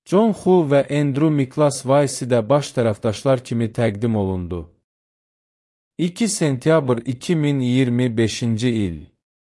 John Hu və Andrew Miklas YC-də baş tərəfdaşlar kimi təqdim olundu. 2 sentyabr 2025-ci il.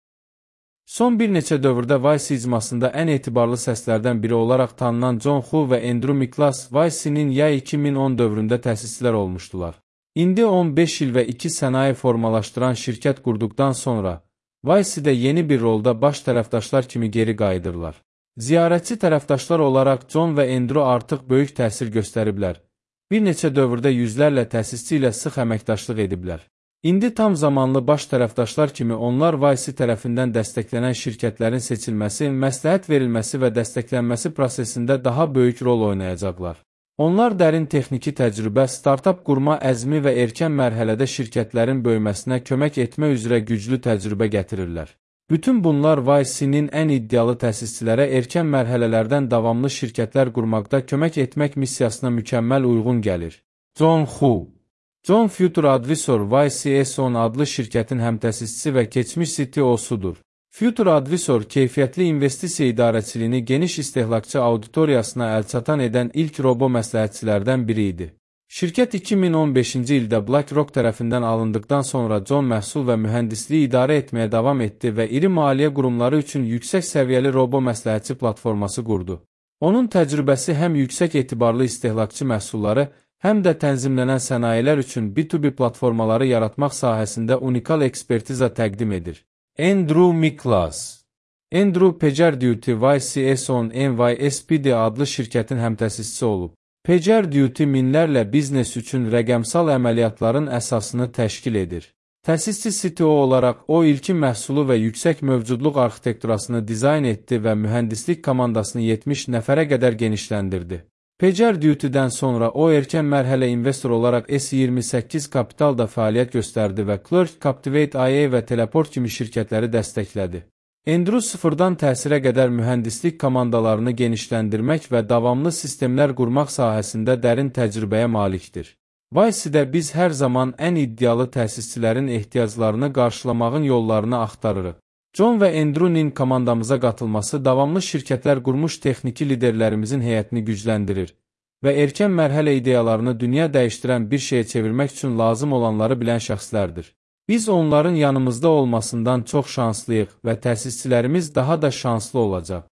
Son bir neçə dövrdə YC icmasında ən etibarlı səslərdən biri olaraq tanınan John Hu və Andrew Miklas YC-nin yay 2010 dövründə təsisçilər olmuşdular. İndi 15 il və 2 sənaye formalaşdıran şirkət qurduqdan sonra YC-də yeni bir rolda baş tərəfdaşlar kimi geri qayıdırlar. Ziyarətçi tərəfdaşlar olaraq John və Andrew artıq böyük təsir göstəriblər. Bir neçə dövrdə yüzlərlə təsisçi ilə sıx əməkdaşlıq ediblər. İndi tam zamanlı baş tərəfdaşlar kimi onlar YC tərəfindən dəstəklənən şirkətlərin seçilməsi, məsləhət verilməsi və dəstəklənməsi prosesində daha böyük rol oynayacaqlar. Onlar dərin texniki təcrübə, startap qurma əzmi və erkən mərhələdə şirkətlərin böyüməsinə kömək etmə üzrə güclü təcrübə gətirirlər. Bütün bunlar YC-nin ən iddialı təsisçilərə erkən mərhələlərdən davamlı şirkətlər qurmaqda kömək etmək missiyasına mükəmməl uyğun gəlir. John Hu John Future Advisor YC-ESON adlı şirkətin həmtəsisçisi və keçmiş CTO-sudur. Future Advisor keyfiyyətli investisiya idarəçiliyini geniş istehlakçı auditoriyasına əlçatan edən ilk robo məsləhətçilərdən biri idi. Şirkət 2015-ci ildə BlackRock tərəfindən alındıqdan sonra John məhsul və mühəndisliyi idarə etməyə davam etdi və iri maliyyə qurumları üçün yüksək səviyyəli robo məsləhətçi platforması qurdu. Onun təcrübəsi həm yüksək etibarlı istehlakçı məhsulları, həm də tənzimlənən sənayilər üçün B2B platformaları yaratmaq sahəsində unikal ekspertiza təqdim edir. Andrew Miklas Andrew PagerDuty YC-ESON NYSPD adlı şirkətin həmtəsisçisi olub. PagerDuty minlərlə biznes üçün rəqəmsal əməliyyatların əsasını təşkil edir. Təsisçi CTO olaraq o ilkin məhsulu və yüksək mövcudluq arxitekturasını dizayn etdi və mühəndislik komandasını 70 nəfərə qədər genişləndirdi. PagerDuty-dən sonra o erkən mərhələ investor olaraq S28 Capitalda fəaliyyət göstərdi və Clerk, Captivate IA və Teleport kimi şirkətləri dəstəklədi. Andrew sıfırdan təsirə qədər mühəndislik komandalarını genişləndirmək və davamlı sistemlər qurmaq sahəsində dərin təcrübəyə malikdir. YC-də biz hər zaman ən iddialı təsisçilərin ehtiyaclarını qarşılamağın yollarını axtarırıq. John və Andrew-nin komandamıza qatılması davamlı şirkətlər qurmuş texniki liderlərimizin heyətini gücləndirir və erkən mərhələ ideyalarını dünya dəyişdirən bir şeyə çevirmək üçün lazım olanları bilən şəxslərdir. Biz onların yanımızda olmasından çox şanslıyıq və təsisçilərimiz daha da şanslı olacaq.